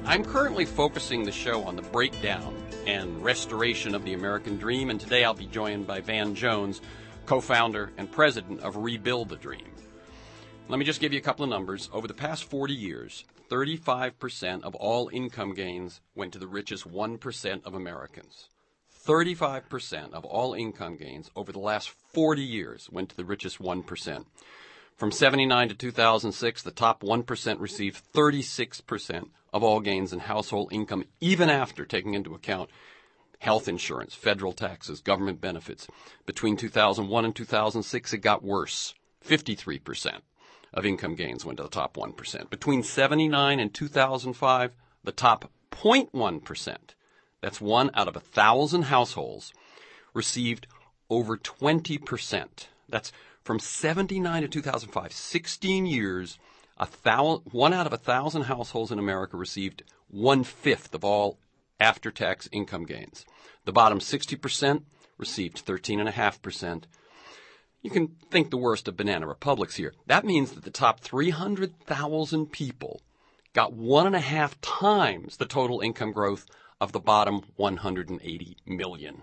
I'm currently focusing the show on the breakdown and restoration of the American dream, and today I'll be joined by Van Jones, co-founder and president of Rebuild the Dream. Let me just give you a couple of numbers. Over the past 40 years, 35% of all income gains went to the richest 1% of Americans. 35% of all income gains over the last 40 years went to the richest 1%. From 79 to 2006, the top 1% received 36% of all gains in household income, even after taking into account health insurance, federal taxes, government benefits. Between 2001 and 2006, it got worse. 53% of income gains went to the top 1%. Between 79 and 2005, the top 0.1%, that's 1 out of 1,000 households, received over 20%. That's from 79 to 2005, 16 years, 1 out of 1,000 households in America received 1/5 of all after-tax income gains. The bottom 60% received 13.5%. You can think the worst of banana republics here. That means that the top 300,000 people got 1.5 times the total income growth of the bottom 180 million.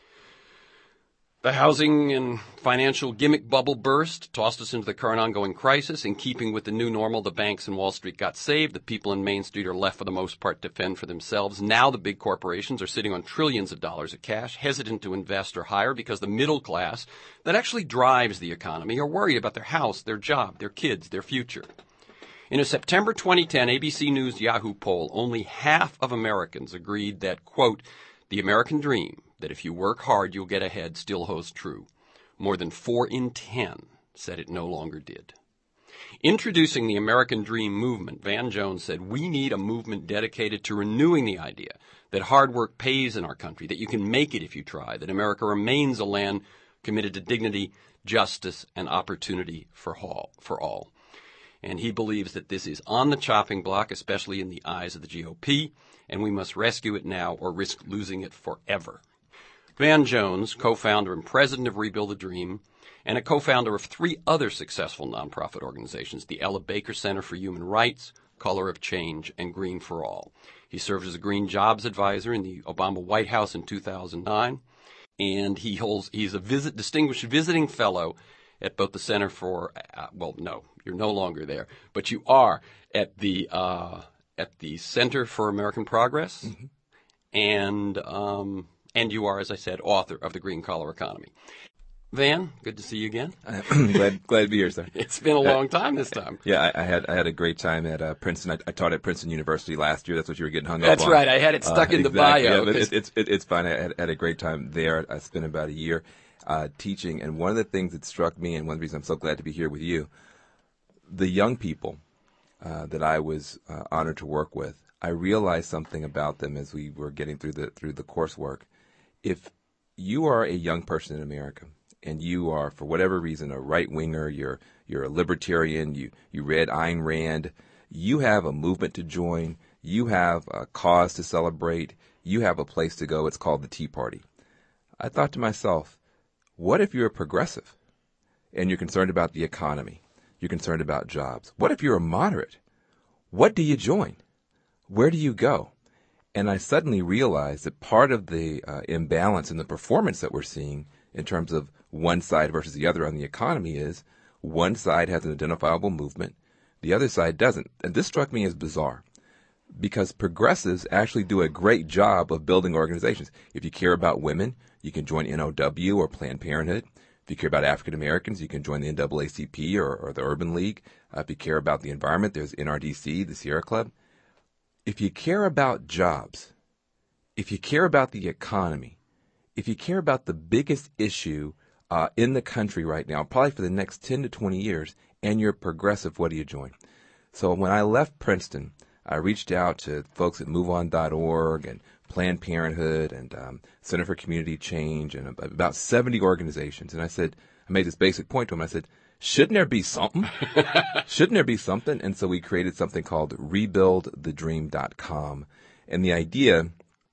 The housing and financial gimmick bubble burst, tossed us into the current ongoing crisis. In keeping with the new normal, the banks and Wall Street got saved. The people in Main Street are left, for the most part, to fend for themselves. Now the big corporations are sitting on trillions of dollars of cash, hesitant to invest or hire because the middle class that actually drives the economy are worried about their house, their job, their kids, their future. In a September 2010 ABC News Yahoo poll, only half of Americans agreed that, quote, the American dream, that if you work hard, you'll get ahead, still holds true. More than 4 in 10 said it no longer did. Introducing the American Dream movement, Van Jones said, we need a movement dedicated to renewing the idea that hard work pays in our country, that you can make it if you try, that America remains a land committed to dignity, justice, and opportunity for all. And he believes that this is on the chopping block, especially in the eyes of the GOP, and we must rescue it now or risk losing it forever. Van Jones, co-founder and president of Rebuild the Dream, and a co-founder of 3 other successful nonprofit organizations, the Ella Baker Center for Human Rights, Color of Change, and Green for All. He served as a Green Jobs Advisor in the Obama White House in 2009, and he's a distinguished visiting fellow at both the Center for, no, you're no longer there, but you are at the Center for American Progress, mm-hmm. And you are, as I said, author of The Green Collar Economy. Van, good to see you again. glad to be here, sir. It's been a long time this time. Yeah, I had a great time at Princeton. I taught at Princeton University last year. That's what you were getting hung up on. That's right. I had it stuck in the bio. Yeah, but it's fine. I had a great time there. I spent about a year teaching, and one of the things that struck me, and one of the reasons I'm so glad to be here with you, the young people that I was honored to work with, I realized something about them as we were getting through the coursework. If you are a young person in America and you are, for whatever reason, a right-winger, you're a libertarian, you read Ayn Rand, you have a movement to join, you have a cause to celebrate, you have a place to go. It's called the Tea Party. I thought to myself, what if you're a progressive and you're concerned about the economy? You're concerned about jobs. What if you're a moderate? What do you join? Where do you go? And I suddenly realized that part of the imbalance in the performance that we're seeing in terms of one side versus the other on the economy is one side has an identifiable movement, the other side doesn't. And this struck me as bizarre because progressives actually do a great job of building organizations. If you care about women, you can join NOW or Planned Parenthood. If you care about African Americans, you can join the NAACP or the Urban League. If you care about the environment, there's NRDC, the Sierra Club. If you care about jobs, if you care about the economy, if you care about the biggest issue in the country right now, probably for the next 10 to 20 years, and you're progressive, what do you join? So when I left Princeton, I reached out to folks at MoveOn.org and Planned Parenthood and Center for Community Change and about 70 organizations. And I made this basic point to them. I said, shouldn't there be something? Shouldn't there be something? And so we created something called rebuildthedream.com. And the idea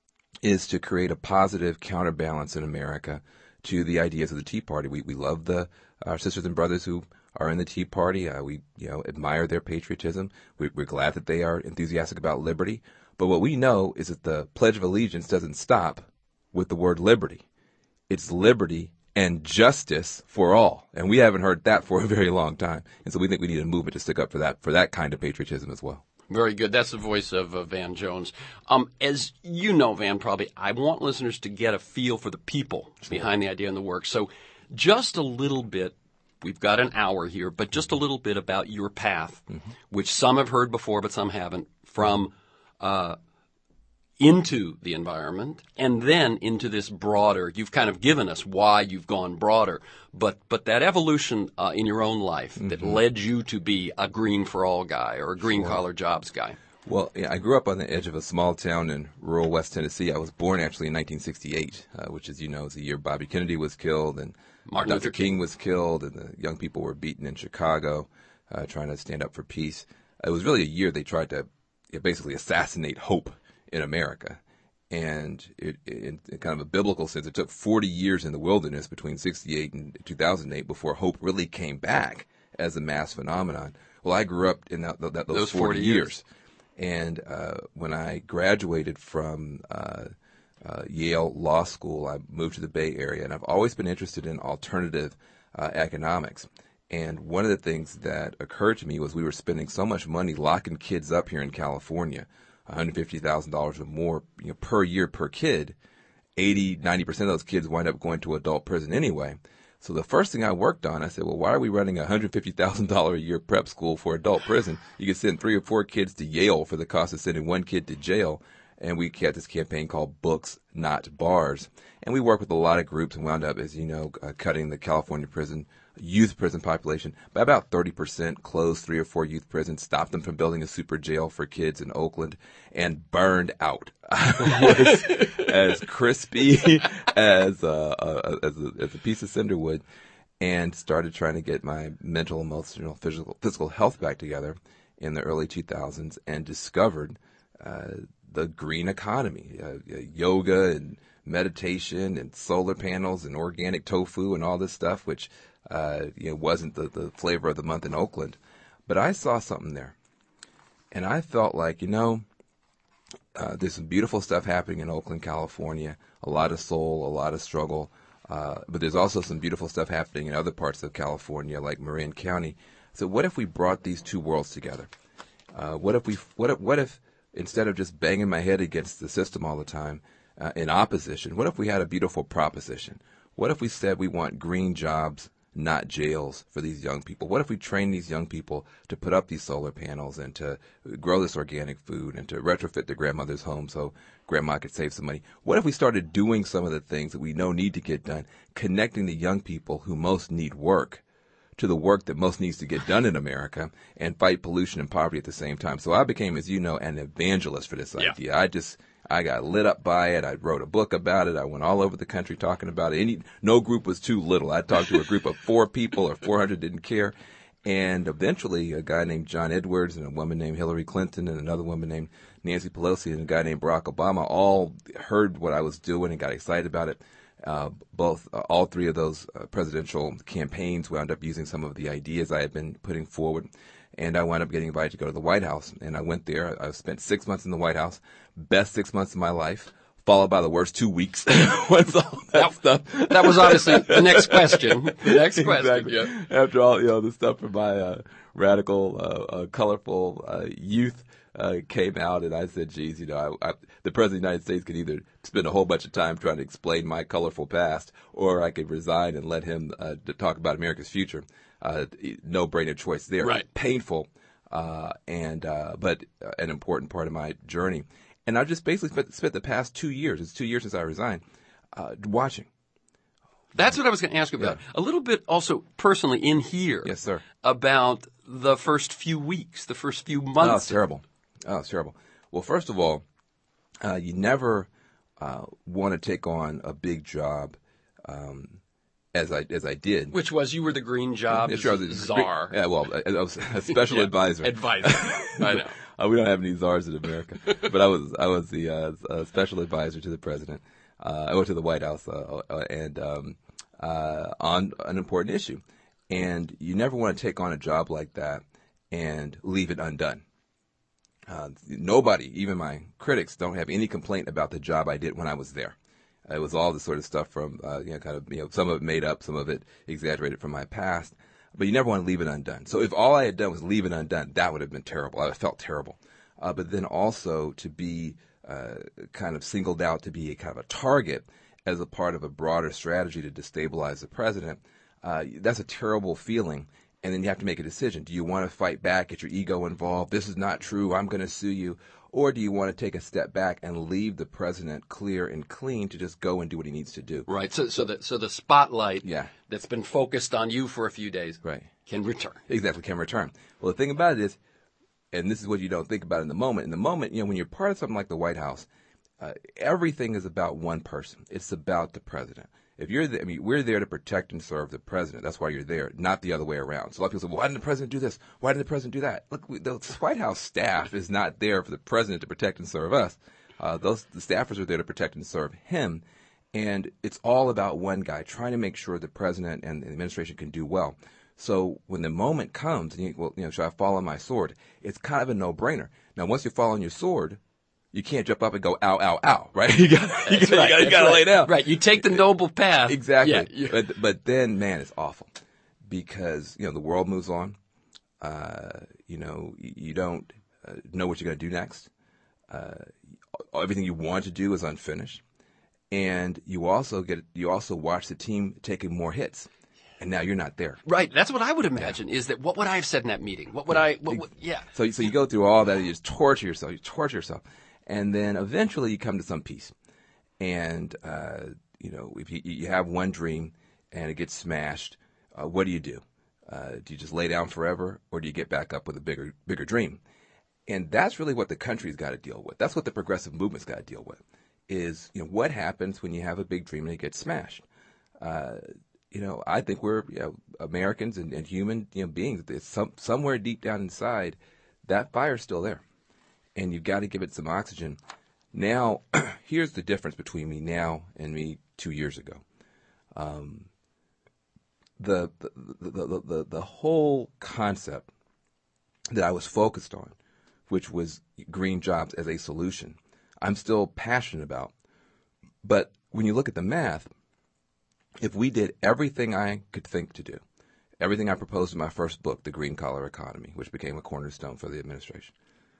is to create a positive counterbalance in America to the ideas of the Tea Party. We love our sisters and brothers who are in the Tea Party. We admire their patriotism. We're glad that they are enthusiastic about liberty. But what we know is that the Pledge of Allegiance doesn't stop with the word liberty. It's liberty and justice for all. And we haven't heard that for a very long time. And so we think we need a movement to stick up for that kind of patriotism as well. Very good. That's the voice of Van Jones. As you know, Van, probably, I want listeners to get a feel for the people behind the idea and the work. So just a little bit, we've got an hour here, but just a little bit about your path, which some have heard before, but some haven't, from into the environment and then into this broader. You've kind of given us why you've gone broader, but that evolution in your own life that led you to be a green for all guy or a green collar jobs guy. Well, yeah, I grew up on the edge of a small town in rural West Tennessee. I was born actually in 1968, which, as you know, is the year Bobby Kennedy was killed and Martin Luther King was killed and the young people were beaten in Chicago trying to stand up for peace. It was really a year they tried to basically assassinate hope in America. And in kind of a biblical sense, it took 40 years in the wilderness between 68 and 2008 before hope really came back as a mass phenomenon. Well, I grew up in those 40 years. And when I graduated from Yale Law School, I moved to the Bay Area, and I've always been interested in alternative economics. And one of the things that occurred to me was we were spending so much money locking kids up here in California, $150,000 or more per year per kid. 90% of those kids wind up going to adult prison anyway. So the first thing I worked on, I said, well, why are we running a $150,000 a year prep school for adult prison? You could send 3 or 4 kids to Yale for the cost of sending 1 kid to jail. And we had this campaign called Books, Not Bars. And we worked with a lot of groups and wound up, as you know, cutting the California youth prison population by about 30%, closed 3 or 4 youth prisons, stopped them from building a super jail for kids in Oakland, and burned out. I was as crispy as a piece of cinder wood, and started trying to get my mental, emotional, physical health back together in the early 2000s, and discovered the green economy, yoga and meditation and solar panels and organic tofu and all this stuff, which wasn't the flavor of the month in Oakland. But I saw something there. And I felt like, there's some beautiful stuff happening in Oakland, California, a lot of soul, a lot of struggle. But there's also some beautiful stuff happening in other parts of California, like Marin County. So what if we brought these two worlds together? What if instead of just banging my head against the system all the time in opposition, what if we had a beautiful proposition? What if we said we want green jobs, not jails, for these young people? What if we train these young people to put up these solar panels and to grow this organic food and to retrofit their grandmother's home so grandma could save some money? What if we started doing some of the things that we know need to get done, connecting the young people who most need work to the work that most needs to get done in America, and fight pollution and poverty at the same time? So I became, as you know, an evangelist for this idea. I got lit up by it. I wrote a book about it. I went all over the country talking about it. No group was too little. I talked to a group of 4 people or 400, didn't care. And eventually a guy named John Edwards and a woman named Hillary Clinton and another woman named Nancy Pelosi and a guy named Barack Obama all heard what I was doing and got excited about it. All 3 of those presidential campaigns wound up using some of the ideas I had been putting forward. And I wound up getting invited to go to the White House. And I went there. I spent 6 months in the White House, best 6 months of my life, followed by the worst 2 weeks. Once all that stuff. That was obviously the next question. Exactly. Yeah. After all, the stuff from my radical, colorful youth came out, and I said, geez, the President of the United States could either spend a whole bunch of time trying to explain my colorful past, or I could resign and let him talk about America's future. No-brainer choice there. Right. Painful, but an important part of my journey. And I just basically spent the past 2 years, it's 2 years since I resigned, watching. That's what I was going to ask about. Yeah. A little bit also personally in here. Yes, sir. About the first few weeks, the first few months. Oh, it's terrible. Well, first of all, you never want to take on a big job as I did. Which was, you were the green job czar. Yeah, well, I was a special advisor. I know. We don't have any czars in America, but I was the special advisor to the president. I went to the White House and on an important issue. And you never want to take on a job like that and leave it undone. Nobody, even my critics, don't have any complaint about the job I did when I was there. It was all this sort of stuff from, some of it made up, some of it exaggerated from my past. But you never want to leave it undone. So if all I had done was leave it undone, that would have been terrible. I felt terrible. But then also to be kind of singled out to be a kind of a target as a part of a broader strategy to destabilize the president, that's a terrible feeling. And then you have to make a decision. Do you want to fight back, get your ego involved? This is not true. I'm going to sue you. Or do you want to take a step back and leave the president clear and clean to just go and do what he needs to do? Right. So the spotlight Yeah. that's been focused on you for a few days Right. can return. Exactly, can return. Well, the thing about it is, and this is what you don't think about in the moment. In the moment, when you're part of something like the White House, everything is about one person. It's about the president. If you're there, we're there to protect and serve the president. That's why you're there, not the other way around. So a lot of people say, well, why didn't the president do this? Why didn't the president do that? Look, the White House staff is not there for the president to protect and serve us. The staffers are there to protect and serve him. And it's all about one guy, trying to make sure the president and the administration can do well. So when the moment comes, and should I fall on my sword? It's kind of a no-brainer. Now, once you fall on your sword, you can't jump up and go, ow, ow, ow, right? You gotta lay down. Right. You take the noble path. Exactly. Yeah. But then, man, it's awful because, the world moves on. You don't know what you're going to do next. Everything you want to do is unfinished. And you also watch the team taking more hits. And now you're not there. Right. That's what I would imagine is that what would I have said in that meeting? So you go through all that. You just torture yourself. And then eventually you come to some peace. And, if you have one dream and it gets smashed, what do? Do you just lay down forever, or do you get back up with a bigger dream? And that's really what the country's got to deal with. That's what the progressive movement's got to deal with is, what happens when you have a big dream and it gets smashed? I think we're Americans and human beings. Somewhere deep down inside, that fire's still there. And you've got to give it some oxygen. Now, here's the difference between me now and me 2 years ago. The whole concept that I was focused on, which was green jobs as a solution, I'm still passionate about. But when you look at the math, if we did everything I could think to do, everything I proposed in my first book, The Green Collar Economy, which became a cornerstone for the administration,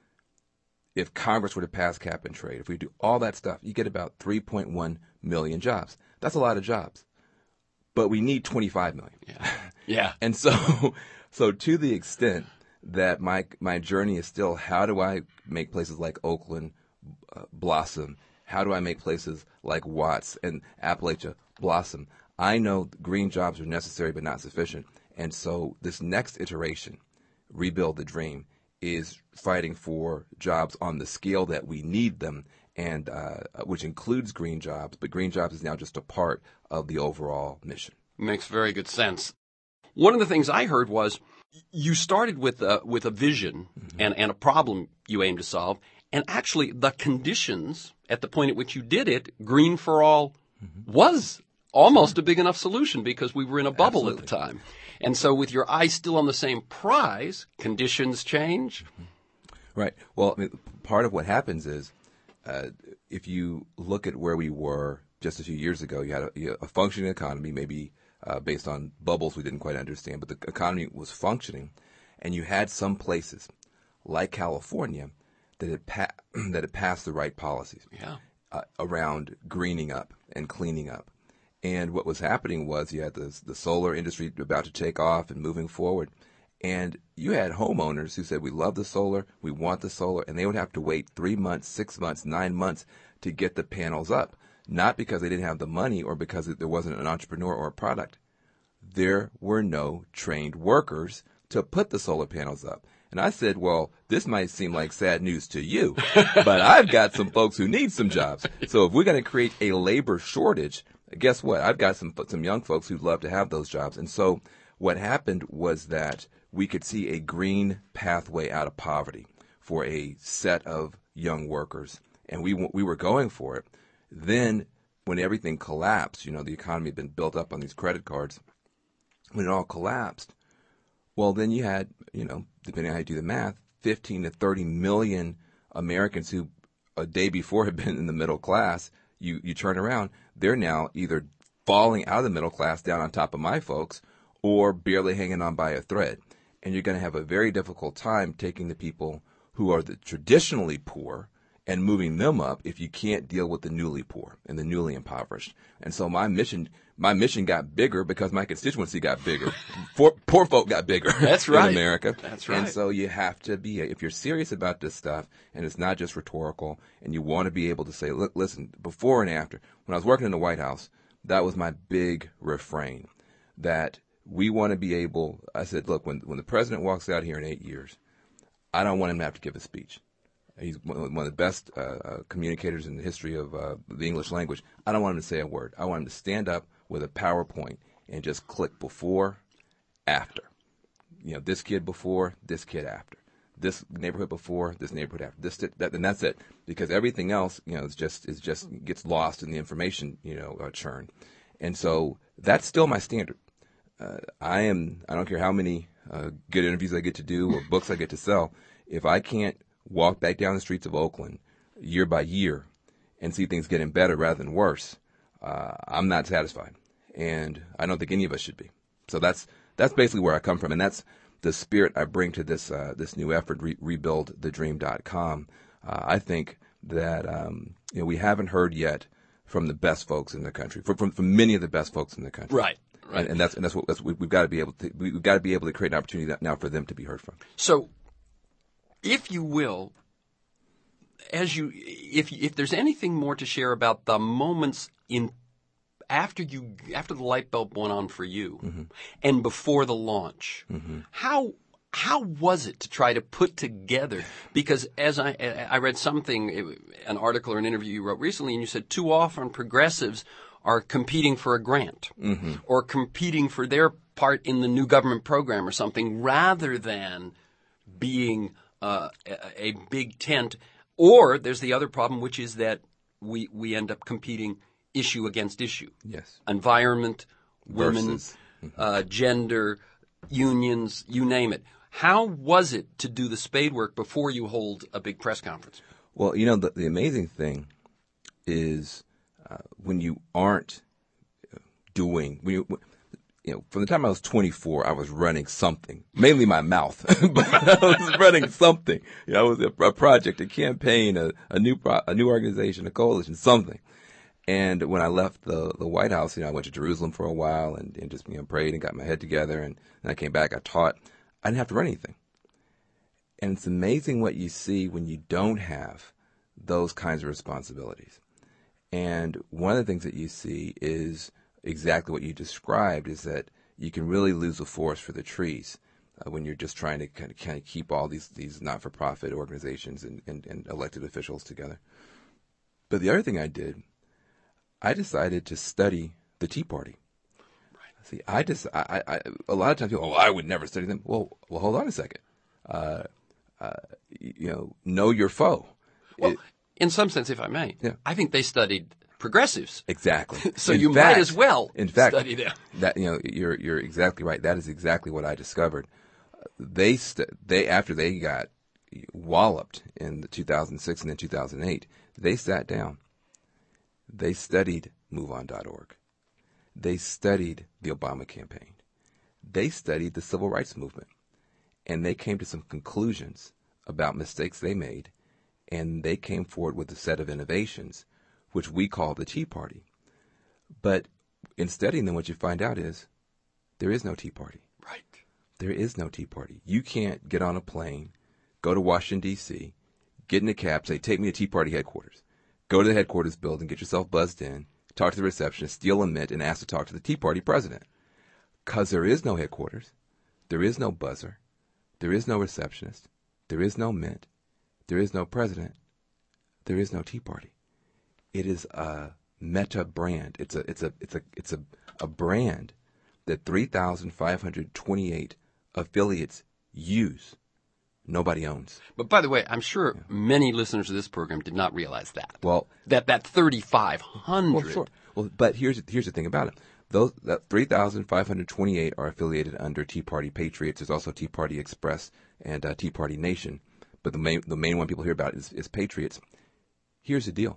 if Congress were to pass cap and trade, if we do all that stuff, you get about 3.1 million jobs. That's a lot of jobs. But we need 25 million. Yeah. And so to the extent that my journey is still, how do I make places like Oakland blossom? How do I make places like Watts and Appalachia blossom? I know green jobs are necessary but not sufficient. And so this next iteration, Rebuild the Dream, is fighting for jobs on the scale that we need them, and which includes green jobs. But green jobs is now just a part of the overall mission. Makes very good sense. One of the things I heard was you started with a vision and a problem you aim to solve, and actually the conditions at the point at which you did it, Green for All, was almost a big enough solution because we were in a bubble at the time. And so with your eye still on the same prize, conditions change. Right. Well, part of what happens is if you look at where we were just a few years ago, you had a functioning economy, maybe based on bubbles we didn't quite understand, but the economy was functioning, and you had some places like California that had passed the right policies around greening up and cleaning up. And what was happening was you had the solar industry about to take off and moving forward. And you had homeowners who said, we love the solar, we want the solar, and they would have to wait 3 months, 6 months, 9 months to get the panels up. Not because they didn't have the money or because there wasn't an entrepreneur or a product. There were no trained workers to put the solar panels up. And I said, well, this might seem like sad news to you, but I've got some folks who need some jobs. So if we're going to create a labor shortage, guess what? I've got some young folks who'd love to have those jobs. And so what happened was that we could see a green pathway out of poverty for a set of young workers. And we were going for it. Then when everything collapsed, the economy had been built up on these credit cards. when it all collapsed, well, then you had, depending on how you do the math, 15 to 30 million Americans who a day before had been in the middle class. You turn around, they're now either falling out of the middle class down on top of my folks or barely hanging on by a thread. And you're going to have a very difficult time taking the people who are the traditionally poor and moving them up if you can't deal with the newly poor and the newly impoverished. And so my mission got bigger because my constituency got bigger. Poor folk got bigger. That's right. In America. That's right. And so you have to be, if you're serious about this stuff, and it's not just rhetorical, and you want to be able to say, look, listen, before and after, when I was working in the White House, that was my big refrain, that we want to be able, I said, look, when the president walks out here in 8 years, I don't want him to have to give a speech. He's one of the best communicators in the history of the English language. I don't want him to say a word. I want him to stand up with a PowerPoint and just click before, after. This kid before, this kid after. This neighborhood before, this neighborhood after. And that's it. Because everything else, is just gets lost in the information, churn. And so that's still my standard. I don't care how many good interviews I get to do or books I get to sell. If I can't walk back down the streets of Oakland year by year and see things getting better rather than worse, I'm not satisfied. And I don't think any of us should be. So that's basically where I come from. And that's the spirit I bring to this new effort, rebuildthedream.com. I think that we haven't heard yet from the best folks in the country, from many of the best folks in the country. Right. Right. And that's what we've got to be able to create an opportunity now for them to be heard from. So, if you will, if there's anything more to share about the moments after the light bulb went on for you, mm-hmm. and before the launch, mm-hmm. How was it to try to put together? Because as I read an article or an interview you wrote recently, and you said too often progressives are competing for a grant, mm-hmm. or competing for their part in the new government program or something, rather than being a big tent. Or there's the other problem, which is that we end up competing issue against issue. Yes. Environment, women, versus gender, unions, you name it. How was it to do the spade work before you hold a big press conference? Well, the amazing thing is when you aren't doing, from the time I was 24, I was running something, mainly my mouth, but I was running something. I was a project, a campaign, a new organization, a coalition, something. And when I left the White House, I went to Jerusalem for a while and just prayed and got my head together. And then I came back, I taught. I didn't have to run anything. And it's amazing what you see when you don't have those kinds of responsibilities. And one of the things that you see is exactly what you described, is that you can really lose the forest for the trees when you're just trying to kind of keep all these not-for-profit organizations and elected officials together. But the other thing I did, I decided to study the Tea Party. Right. See, I a lot of times people, I would never study them. Well, hold on a second. Know your foe. Well, in some sense, if I may, yeah. I think they studied progressissives. Exactly. So you might as well study them. That you're exactly right. That is exactly what I discovered. They after they got walloped in the 2006 and then 2008, they sat down. They studied MoveOn.org. They studied the Obama campaign. They studied the civil rights movement. And they came to some conclusions about mistakes they made. And they came forward with a set of innovations, which we call the Tea Party. But in studying them, what you find out is there is no Tea Party. Right. There is no Tea Party. You can't get on a plane, go to Washington, D.C., get in a cab, say, take me to Tea Party headquarters. Go to the headquarters building, get yourself buzzed in, talk to the receptionist, steal a mint, and ask to talk to the Tea Party president. Because there is no headquarters. There is no buzzer. There is no receptionist. There is no mint. There is no president. There is no Tea Party. It is a meta brand. It's a brand that 3,528 affiliates use. Nobody owns. But by the way, I'm sure many listeners of this program did not realize that. Well, that 3,500. Well, sure. Well, but here's the thing about it. That 3,528 are affiliated under Tea Party Patriots. There's also Tea Party Express and Tea Party Nation. But the main one people hear about is Patriots. Here's the deal.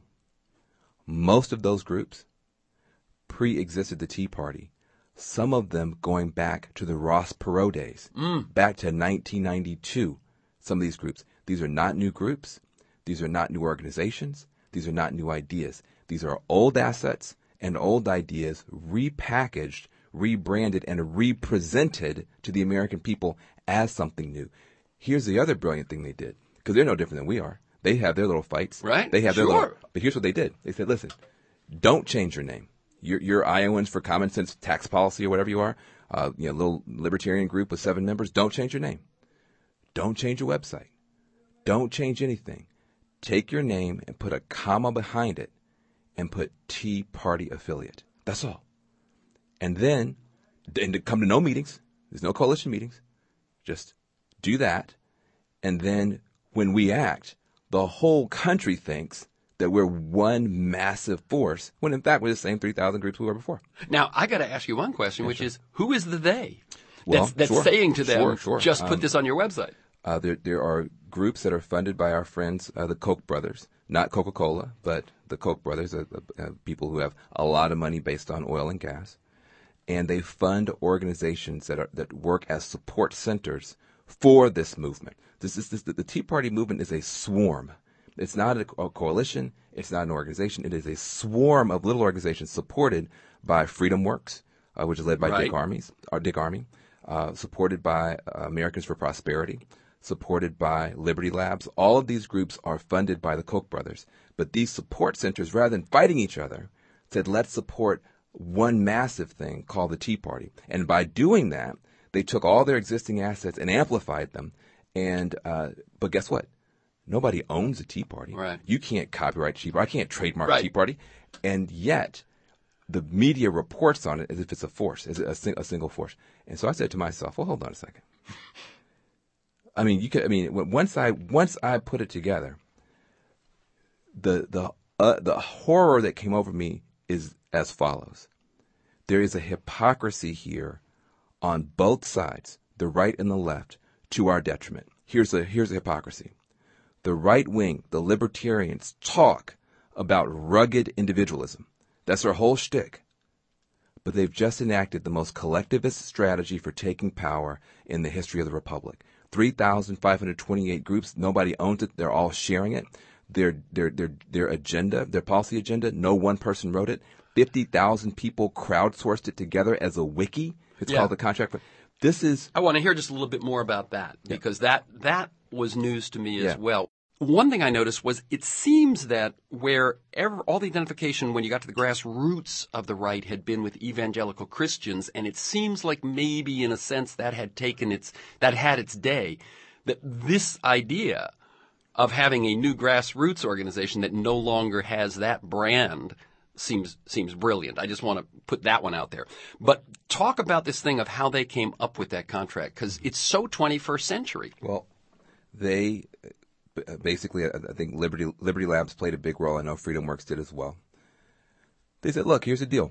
Most of those groups pre-existed the Tea Party. Some of them going back to the Ross Perot days, back to 1992. Some of these groups. These are not new groups. These are not new organizations. These are not new ideas. These are old assets and old ideas repackaged, rebranded, and represented to the American people as something new. Here's the other brilliant thing they did, because they're no different than we are. They have their little fights. Right. They have sure. their little. But here's what they did. They said, listen, don't change your name. You're Iowans for Common Sense Tax Policy or whatever you are. Little libertarian group with 7 members. Don't change your name. Don't change your website. Don't change anything. Take your name and put a comma behind it and put Tea Party Affiliate. That's all. And then come to no meetings. There's no coalition meetings. Just do that. And then when we act, the whole country thinks that we're one massive force, when in fact we're the same 3,000 groups we were before. Now, I got to ask you one question, which is, who is the they? Well, that's sure, saying to them, sure. just put this on your website. There are groups that are funded by our friends, the Koch brothers, not Coca-Cola, but the Koch brothers, people who have a lot of money based on oil and gas, and they fund organizations that work as support centers for this movement. The Tea Party movement is a swarm. It's not a coalition. It's not an organization. It is a swarm of little organizations supported by Freedom Works, which is led by Dick Armey, supported by Americans for Prosperity, supported by Liberty Labs. All of these groups are funded by the Koch brothers. But these support centers, rather than fighting each other, said, let's support one massive thing called the Tea Party. And by doing that, they took all their existing assets and amplified them. But guess what? Nobody owns the Tea Party. Right. You can't copyright Tea Party. I can't trademark Right. Tea Party. And yet, the media reports on it as if it's a force, as a single force. And so I said to myself, well, hold on a second. Once I put it together, the horror that came over me is as follows. There is a hypocrisy here on both sides, the right and the left, to our detriment. Here's the hypocrisy. The right wing, the libertarians, talk about rugged individualism. That's their whole shtick. But they've just enacted the most collectivist strategy for taking power in the history of the Republic. 3,528 groups, nobody owns it, they're all sharing it. Their agenda, their policy agenda, no one person wrote it. 50,000 people crowdsourced it together as a wiki. It's called the contract. I want to hear just a little bit more about that, because that was news to me as well. One thing I noticed was it seems that wherever all the identification when you got to the grassroots of the right had been with evangelical Christians, and it seems like maybe in a sense that had its day, that this idea of having a new grassroots organization that no longer has that brand seems brilliant. I just want to put that one out there. But talk about this thing of how they came up with that contract, because it's so 21st century. Well, they basically, I think Liberty Labs played a big role. I know Freedom Works did as well. They said, look, here's the deal.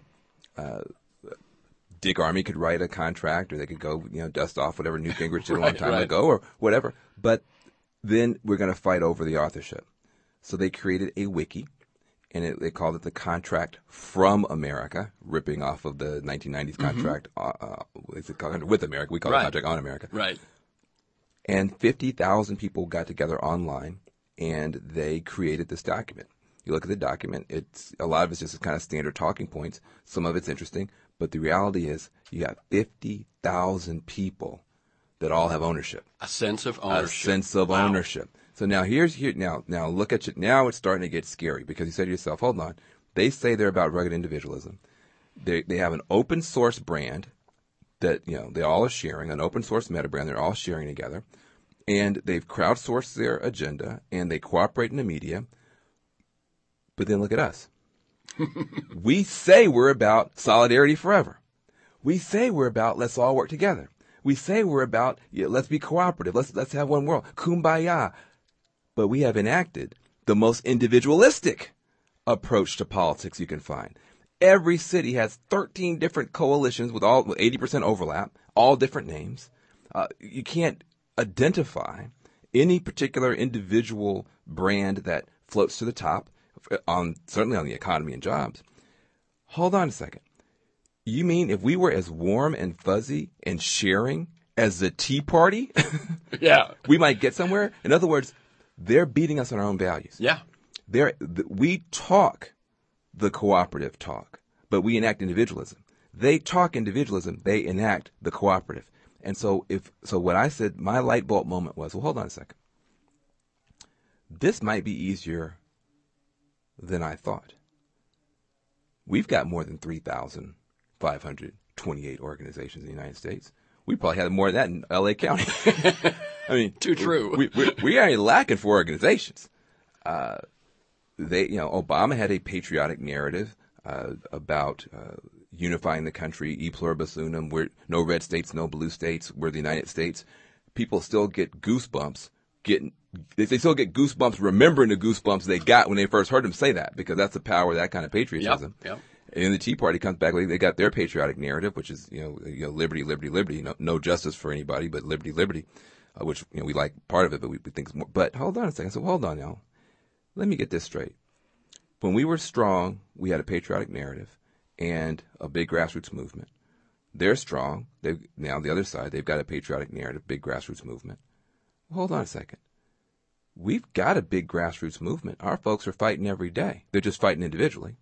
Dick Armey could write a contract, or they could go, dust off whatever Newt Gingrich did a long time ago, or whatever. But then we're going to fight over the authorship. So they created a wiki, and they called it the Contract from America, ripping off of the 1990s contract with America. We call it Contract on America. Right. And 50,000 people got together online, and they created this document. You look at the document, a lot of it's just kind of standard talking points. Some of it's interesting, but the reality is you got 50,000 people that all have ownership. A sense of ownership. A sense of ownership. So now now look at you. Now it's starting to get scary, because you say to yourself, hold on. They say they're about rugged individualism. They have an open source brand that, they all are sharing, an open source meta brand they're all sharing together. And they've crowdsourced their agenda, and they cooperate in the media. But then look at us. We say we're about solidarity forever. We say we're about let's all work together. We say we're about let's be cooperative. Let's have one world. Kumbaya. But we have enacted the most individualistic approach to politics you can find. Every city has 13 different coalitions with 80% overlap, all different names. You can't identify any particular individual brand that floats to the top, certainly on the economy and jobs. Hold on a second. You mean if we were as warm and fuzzy and sharing as the Tea Party, yeah, we might get somewhere? In other words, they're beating us on our own values. Yeah. We talk the cooperative talk, but we enact individualism. They talk individualism, they enact the cooperative. And so what I said, my light bulb moment was, well, hold on a second. This might be easier than I thought. We've got more than 3,528 organizations in the United States. We probably had more than that in L.A. County. I mean, too true. We ain't lacking for organizations. Obama had a patriotic narrative about unifying the country, e pluribus unum. We're no red states, no blue states. We're the United States. People still get goosebumps. They still get goosebumps remembering the goosebumps they got when they first heard him say that, because that's the power of that kind of patriotism. Yep. And the Tea Party comes back, they got their patriotic narrative, which is liberty, liberty, liberty. No justice for anybody, but liberty, liberty, which we like part of it, but we think it's more. But hold on a second. So hold on now. Let me get this straight. When we were strong, we had a patriotic narrative and a big grassroots movement. They're strong. Now the other side, they've got a patriotic narrative, big grassroots movement. Well, hold on a second. We've got a big grassroots movement. Our folks are fighting every day. They're just fighting individually.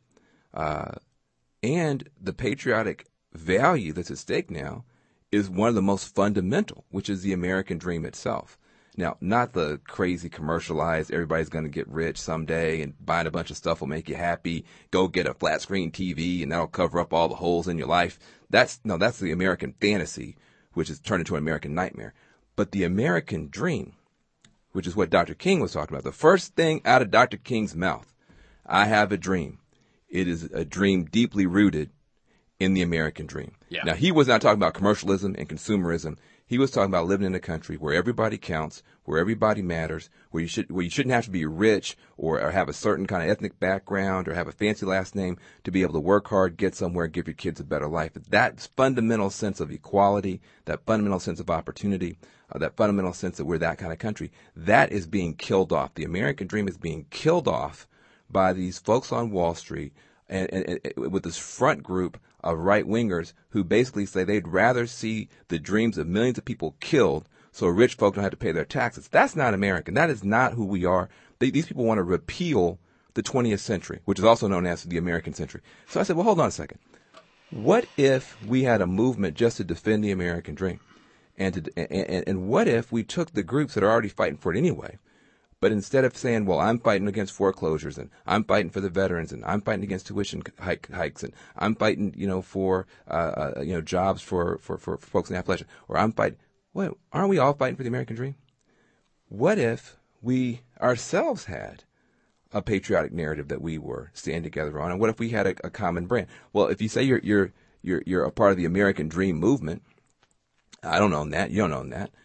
And the patriotic value that's at stake now is one of the most fundamental, which is the American dream itself. Now, not the crazy commercialized, everybody's going to get rich someday and buying a bunch of stuff will make you happy. Go get a flat screen TV and that'll cover up all the holes in your life. That's the American fantasy, which has turned into an American nightmare. But the American dream, which is what Dr. King was talking about, the first thing out of Dr. King's mouth, I have a dream. It is a dream deeply rooted in the American dream. Yeah. Now, he was not talking about commercialism and consumerism. He was talking about living in a country where everybody counts, where everybody matters, where you shouldn't have to be rich or have a certain kind of ethnic background or have a fancy last name to be able to work hard, get somewhere, and give your kids a better life. That fundamental sense of equality, that fundamental sense of opportunity, that fundamental sense that we're that kind of country, that is being killed off. The American dream is being killed off by these folks on Wall Street and with this front group of right-wingers who basically say they'd rather see the dreams of millions of people killed so rich folk don't have to pay their taxes. That's not American. That is not who we are. These people want to repeal the 20th century, which is also known as the American century. So I said, well, hold on a second. What if we had a movement just to defend the American dream? And what if we took the groups that are already fighting for it anyway, but instead of saying, well, I'm fighting against foreclosures and I'm fighting for the veterans and I'm fighting against tuition hikes and I'm fighting, for jobs for folks in Appalachia, or I'm fighting, well, aren't we all fighting for the American dream? What if we ourselves had a patriotic narrative that we were standing together on? And what if we had a common brand? Well, if you say you're a part of the American dream movement, I don't own that. You don't own that.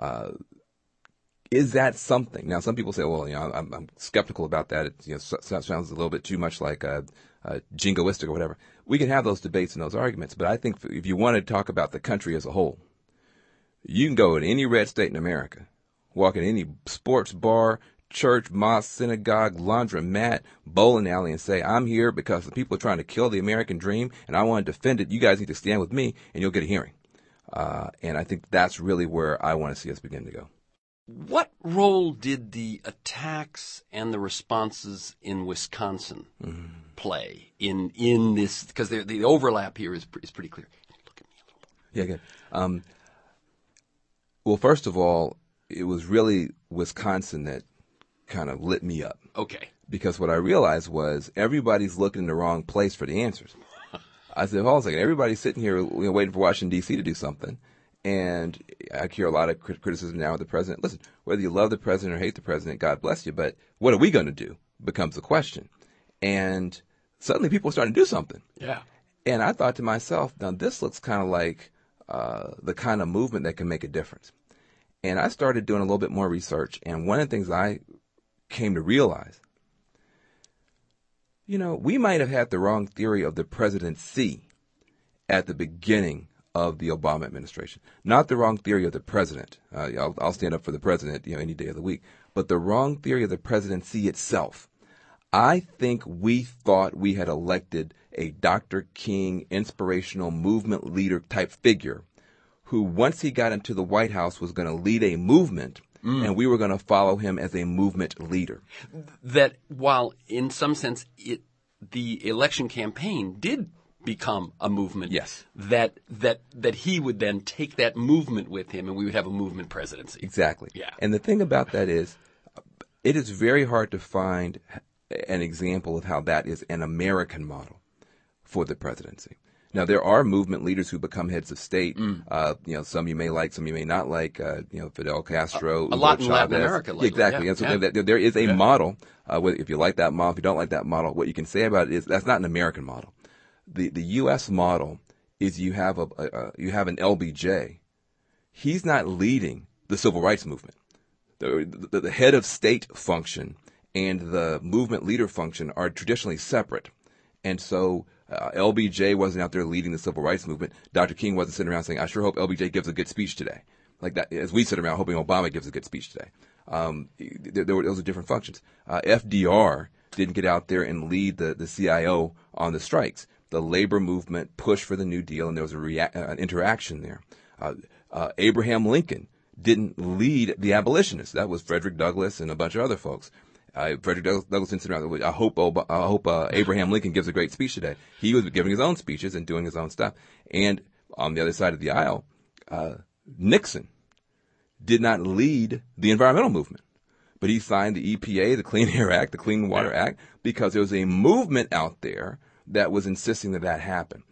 Is that something? Now, some people say, well, I'm skeptical about that. It sounds a little bit too much like jingoistic or whatever. We can have those debates and those arguments, but I think if you want to talk about the country as a whole, you can go in any red state in America, walk in any sports bar, church, mosque, synagogue, laundromat, bowling alley, and say, I'm here because the people are trying to kill the American dream, and I want to defend it. You guys need to stand with me, and you'll get a hearing. And I think that's really where I want to see us begin to go. What role did the attacks and the responses in Wisconsin play in this? Because the overlap here is pretty clear. Look at me a little bit. Yeah, good. Well, first of all, it was really Wisconsin that kind of lit me up. Okay. Because what I realized was everybody's looking in the wrong place for the answers. I said, hold on a second. Everybody's sitting here waiting for Washington, D.C. to do something. And I hear a lot of criticism now of the president. Listen, whether you love the president or hate the president, God bless you. But what are we going to do becomes the question. And suddenly people are starting to do something. Yeah. And I thought to myself, now this looks kind of like the kind of movement that can make a difference. And I started doing a little bit more research. And one of the things I came to realize, we might have had the wrong theory of the presidency at the beginning of the Obama administration. Not the wrong theory of the president. I'll stand up for the president, any day of the week. But the wrong theory of the presidency itself. I think we thought we had elected a Dr. King inspirational movement leader type figure who, once he got into the White House, was going to lead a movement, and we were going to follow him as a movement leader. That while in some sense the election campaign did become a movement. Yes. That he would then take that movement with him, and we would have a movement presidency. Exactly. Yeah. And the thing about that is, it is very hard to find an example of how that is an American model for the presidency. Now, there are movement leaders who become heads of state. Some you may like, some you may not like. Fidel Castro, a lot in Chavez. Latin America lately. Exactly. Yeah. And so there is a model. If you like that model, if you don't like that model, what you can say about it is that's not an American model. The U.S. model is you have an LBJ. He's not leading the civil rights movement. The head of state function and the movement leader function are traditionally separate. And so LBJ wasn't out there leading the civil rights movement. Dr. King wasn't sitting around saying, I sure hope LBJ gives a good speech today. Like that, as we sit around hoping Obama gives a good speech today. Those are different functions. FDR didn't get out there and lead the CIO on the strikes. The labor movement pushed for the New Deal, and there was an interaction there. Abraham Lincoln didn't lead the abolitionists. That was Frederick Douglass and a bunch of other folks. Frederick Douglass didn't sit around. I hope Abraham Lincoln gives a great speech today. He was giving his own speeches and doing his own stuff. And on the other side of the aisle, Nixon did not lead the environmental movement, but he signed the EPA, the Clean Air Act, the Clean Water Act, because there was a movement out there that was insisting that happen.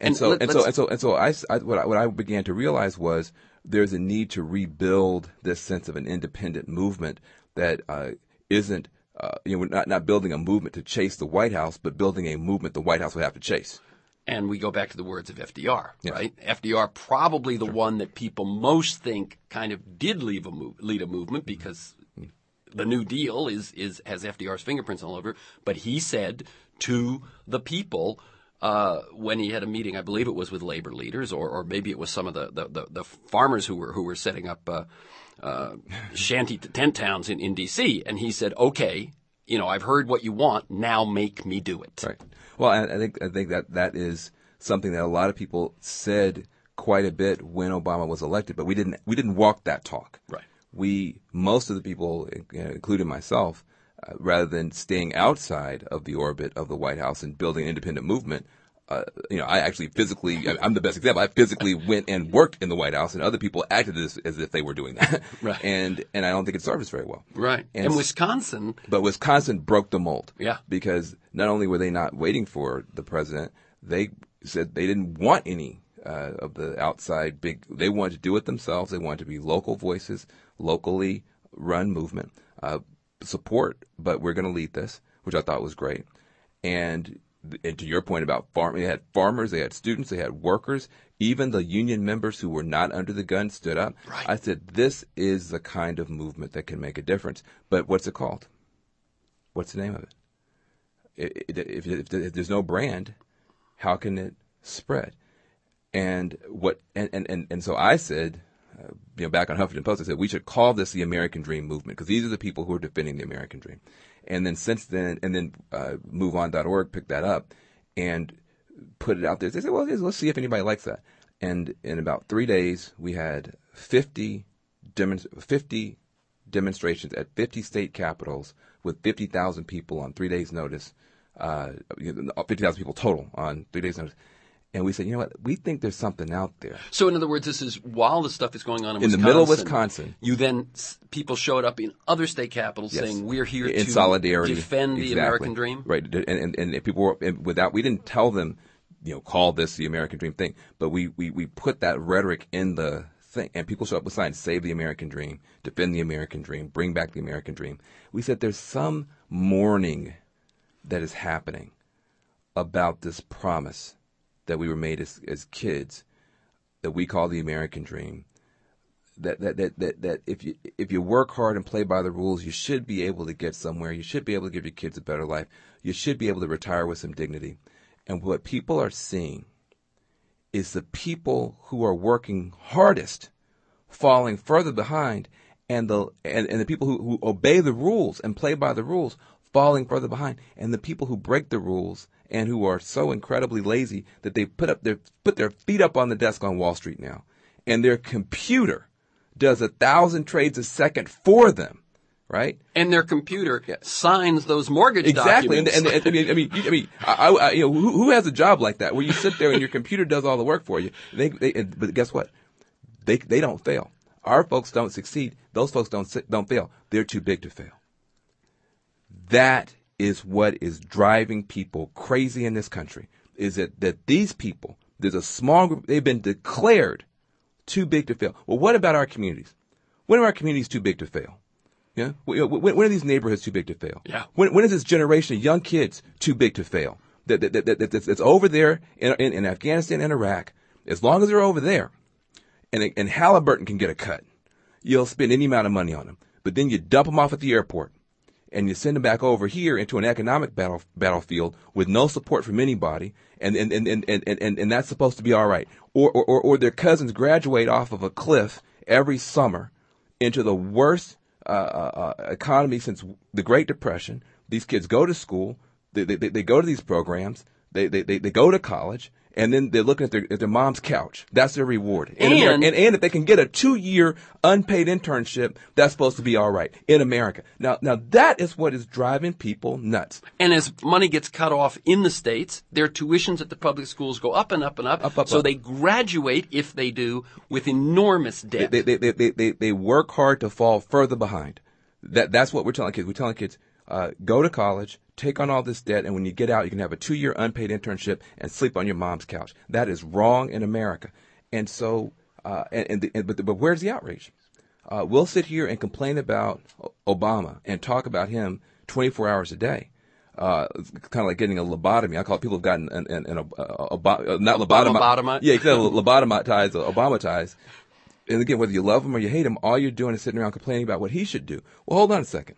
What I began to realize was there's a need to rebuild this sense of an independent movement that isn't, we're not building a movement to chase the White House, but building a movement the White House would have to chase. And we go back to the words of FDR, yes. Right? FDR probably the one that people most think kind of did lead a movement because the New Deal has FDR's fingerprints all over. But he said to the people when he had a meeting, I believe it was with labor leaders, or maybe it was some of the farmers who were setting up shanty tent towns in D.C. And he said, "Okay, I've heard what you want. Now make me do it." Right. Well, I think that is something that a lot of people said quite a bit when Obama was elected, but we didn't walk that talk. Right. Most of the people, including myself, rather than staying outside of the orbit of the White House and building an independent movement, I actually I'm the best example. I physically went and worked in the White House, and other people acted as if they were doing that. Right. And I don't think it served us very well. Right. And Wisconsin. But Wisconsin broke the mold. Yeah. Because not only were they not waiting for the president, they said they didn't want any of the outside they wanted to do it themselves. They wanted to be local voices, locally run movement. Support, but we're going to lead this, which I thought was great. And to your point about they had farmers, they had students, they had workers, even the union members who were not under the gun stood up. Right. I said, this is the kind of movement that can make a difference. But what's it called? What's the name of it? If there's no brand, how can it spread? And so I said, back on Huffington Post, I said we should call this the American Dream movement because these are the people who are defending the American dream. And then MoveOn.org picked that up and put it out there. They said, well, let's see if anybody likes that. And in about 3 days, we had 50 demonstrations at 50 state capitals with 50,000 people on 3 days' notice, 50,000 people total on 3 days' notice. And we said, you know what? We think there's something out there. So, in other words, this is while the stuff is going on in Wisconsin. In the middle of Wisconsin. People showed up in other state capitals saying, we're here in to solidarity. Defend the American dream. Right. And people were, we didn't tell them, call this the American dream thing. But we put that rhetoric in the thing. And people showed up with signs, save the American dream, defend the American dream, bring back the American dream. We said there's some mourning that is happening about this promise that we were made as kids that we call the American dream, that if you work hard and play by the rules, you should be able to get somewhere. You should be able to give your kids a better life. You should be able to retire with some dignity. And what people are seeing is the people who are working hardest falling further behind, and the people who obey the rules and play by the rules falling further behind, and the people who break the rules and who are so incredibly lazy that they put their feet up on the desk on Wall Street now, and their computer does 1,000 trades a second for them, right? And their computer signs those mortgage exactly. documents. And who has a job like that where you sit there and your computer does all the work for you? But guess what? They don't fail. Our folks don't succeed. Those folks don't fail. They're too big to fail. That is what is driving people crazy in this country. Is that these people? There's a small group. They've been declared too big to fail. Well, what about our communities? When are our communities too big to fail? Yeah. When are these neighborhoods too big to fail? Yeah. When is this generation of young kids too big to fail? That's over there in Afghanistan and Iraq. As long as they're over there, and Halliburton can get a cut, you'll spend any amount of money on them. But then you dump them off at the airport, and you send them back over here into an economic battlefield with no support from anybody, and that's supposed to be all right. Or their cousins graduate off of a cliff every summer into the worst economy since the Great Depression. These kids go to school, they go to these programs, they go to college, and then they're looking at their mom's couch. That's their reward. And if they can get a 2-year unpaid internship, that's supposed to be all right in America. Now that is what is driving people nuts. And as money gets cut off in the States, their tuitions at the public schools go up and up and up. So they graduate, if they do, with enormous debt. They work hard to fall further behind. That's what we're telling kids. We're telling kids, go to college, take on all this debt, and when you get out, you can have a 2-year unpaid internship and sleep on your mom's couch. That is wrong in America. And so, but where's the outrage? We'll sit here and complain about Obama and talk about him 24 hours a day. It's kind of like getting a lobotomy. I call it people have gotten not lobotomized. Yeah, exactly. Lobotomized, Obamatized. And again, whether you love him or you hate him, all you're doing is sitting around complaining about what he should do. Well, hold on a second.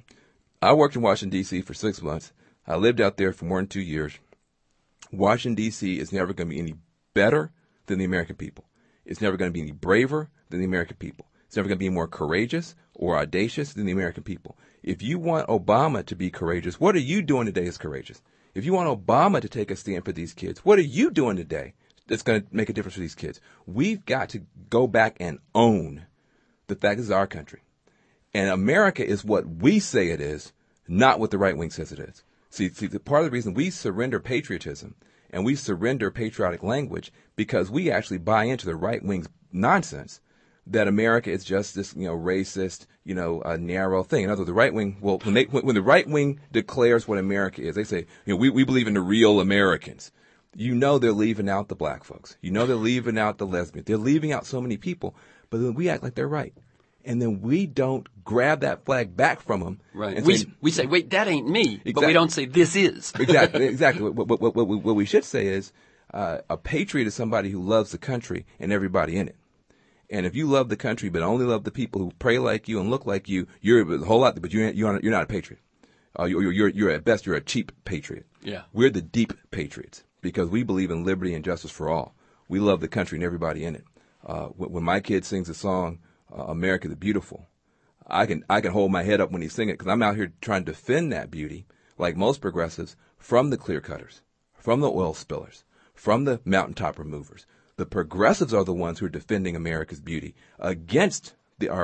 I worked in Washington, D.C. for 6 months. I lived out there for more than 2 years. Washington, D.C. is never going to be any better than the American people. It's never going to be any braver than the American people. It's never going to be more courageous or audacious than the American people. If you want Obama to be courageous, what are you doing today that's courageous? If you want Obama to take a stand for these kids, what are you doing today that's going to make a difference for these kids? We've got to go back and own the fact this is our country. And America is what we say it is, not what the right wing says it is. See, part of the reason we surrender patriotism and we surrender patriotic language because we actually buy into the right wing's nonsense that America is just this, racist, narrow thing. In other words, the right wing, when the right wing declares what America is, they say, we believe in the real Americans. They're leaving out the black folks. They're leaving out the lesbians. They're leaving out so many people, but then we act like they're right. And then we don't grab that flag back from them. Right. And we say, wait, that ain't me. Exactly. But we don't say, this is. Exactly. What we should say is a patriot is somebody who loves the country and everybody in it. And if you love the country but only love the people who pray like you and look like you, you're a whole lot, but you're not a patriot. You're at best, you're a cheap patriot. Yeah. We're the deep patriots because we believe in liberty and justice for all. We love the country and everybody in it. When my kid sings a song, America the Beautiful, I can hold my head up when he's singing it because I'm out here trying to defend that beauty, like most progressives, from the clear cutters, from the oil spillers, from the mountaintop removers. The progressives are the ones who are defending America's beauty against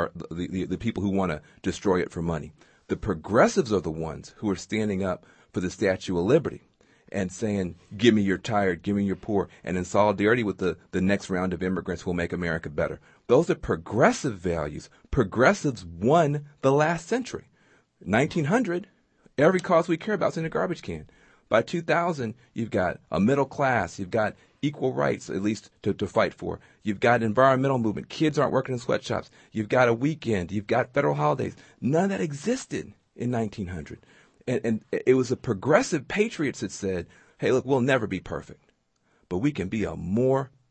the people who want to destroy it for money. The progressives are the ones who are standing up for the Statue of Liberty and saying, give me your tired, give me your poor, and in solidarity with the next round of immigrants who will make America better. Those are progressive values. Progressives won the last century. 1900, every cause we care about is in a garbage can. By 2000, you've got a middle class. You've got equal rights, at least to fight for. You've got environmental movement. Kids aren't working in sweatshops. You've got a weekend. You've got federal holidays. None of that existed in 1900. And it was the progressive patriots that said, hey, look, we'll never be perfect, but we can be a more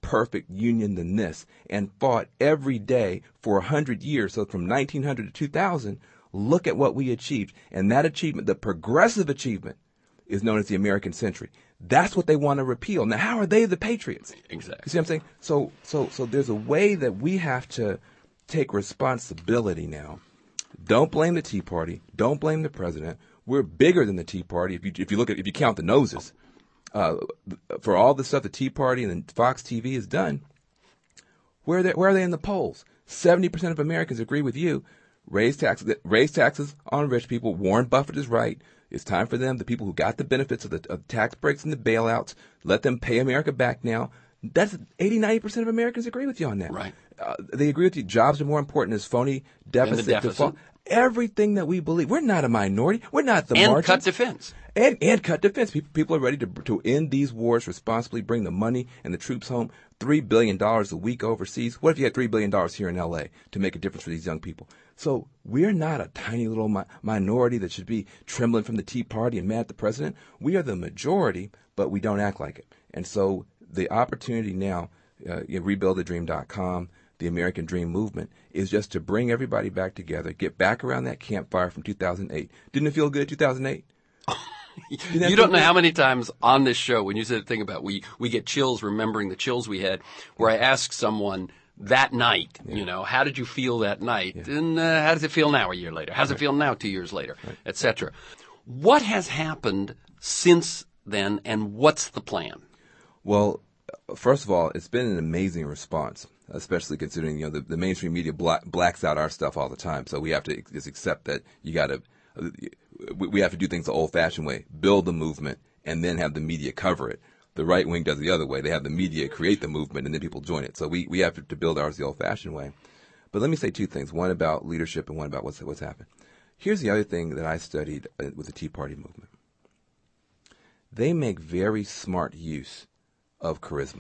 perfect union than this and fought every day for 100 years. So from 1900 to 2000, look at what we achieved. And that achievement, the progressive achievement, is known as the American century. That's what they want to repeal. Now, how are they the patriots? Exactly. You see what I'm saying? So there's a way that we have to take responsibility now. Don't blame the Tea Party. Don't blame the president. We're bigger than the Tea Party. If you count the noses, for all the stuff the Tea Party and Fox TV has done, where are they in the polls? 70% of Americans agree with you. Raise taxes on rich people. Warren Buffett is right. It's time for them, the people who got the benefits of the tax breaks and the bailouts, let them pay America back now. That's 80-90% of Americans agree with you on that. Right. They agree with you. Jobs are more important. As phony deficit. Everything that we believe. We're not a minority. We're not the margin. And cut defense. And cut defense. People are ready to end these wars responsibly, bring the money and the troops home. $3 billion a week overseas. What if you had $3 billion here in L.A. to make a difference for these young people? So we're not a tiny little minority that should be trembling from the Tea Party and mad at the president. We are the majority, but we don't act like it. And so the opportunity now, rebuildthedream.com, the American Dream movement, is just to bring everybody back together, get back around that campfire from 2008. Didn't it feel good 2008? You don't know how many times on this show, when you said the thing about we get chills remembering the chills we had, where I asked someone that night, how did you feel that night? Yeah. And how does it feel now a year later? How does it feel now 2 years later, etc.? What has happened since then, and what's the plan? Well, first of all, it's been an amazing response, especially considering the mainstream media blacks out our stuff all the time. So we have to just accept that we have to do things the old-fashioned way, build the movement, and then have the media cover it. The right wing does it the other way. They have the media create the movement, and then people join it. So we have to build ours the old-fashioned way. But let me say two things, one about leadership and one about what's happened. Here's the other thing that I studied with the Tea Party movement. They make very smart use of charisma.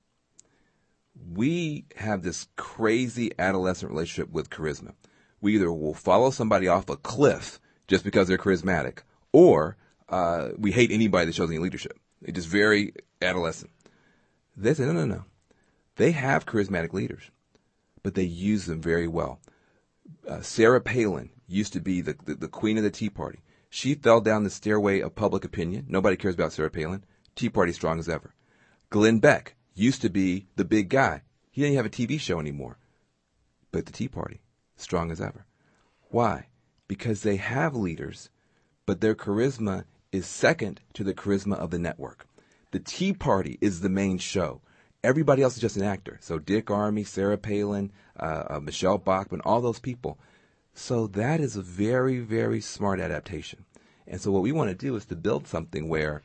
We have this crazy adolescent relationship with charisma. We either will follow somebody off a cliff just because they're charismatic, or we hate anybody that shows any leadership. It's just very adolescent. They say, no. They have charismatic leaders, but they use them very well. Sarah Palin used to be the queen of the Tea Party. She fell down the stairway of public opinion. Nobody cares about Sarah Palin. Tea Party strong as ever. Glenn Beck used to be the big guy. He didn't have a TV show anymore. But the Tea Party, strong as ever. Why? Because they have leaders, but their charisma is second to the charisma of the network. The Tea Party is the main show. Everybody else is just an actor. So Dick Armey, Sarah Palin, Michelle Bachmann, all those people. So that is a very, very smart adaptation. And so what we want to do is to build something where,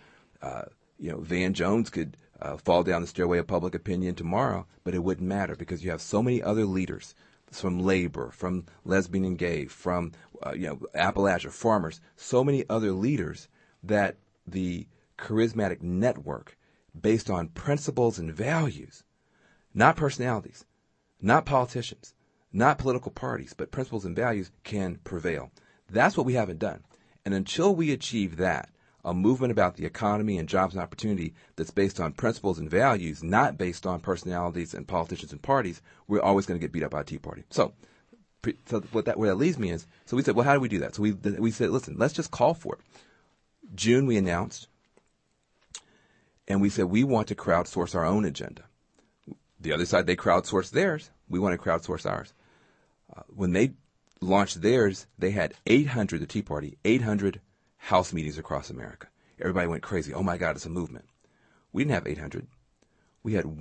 Van Jones could fall down the stairway of public opinion tomorrow, but it wouldn't matter because you have so many other leaders from labor, from lesbian and gay, from Appalachia, farmers, so many other leaders that the charismatic network based on principles and values, not personalities, not politicians, not political parties, but principles and values can prevail. That's what we haven't done. And until we achieve that, a movement about the economy and jobs and opportunity that's based on principles and values, not based on personalities and politicians and parties, we're always going to get beat up by a Tea Party. So where that leads me is, so we said, well, how do we do that? So we said, listen, let's just call for it. June we announced, and we said we want to crowdsource our own agenda. The other side, they crowdsourced theirs. We want to crowdsource ours. When they launched theirs, they had 800, the Tea Party, 800 House meetings across America. Everybody went crazy. Oh, my God, it's a movement. We didn't have 800. We had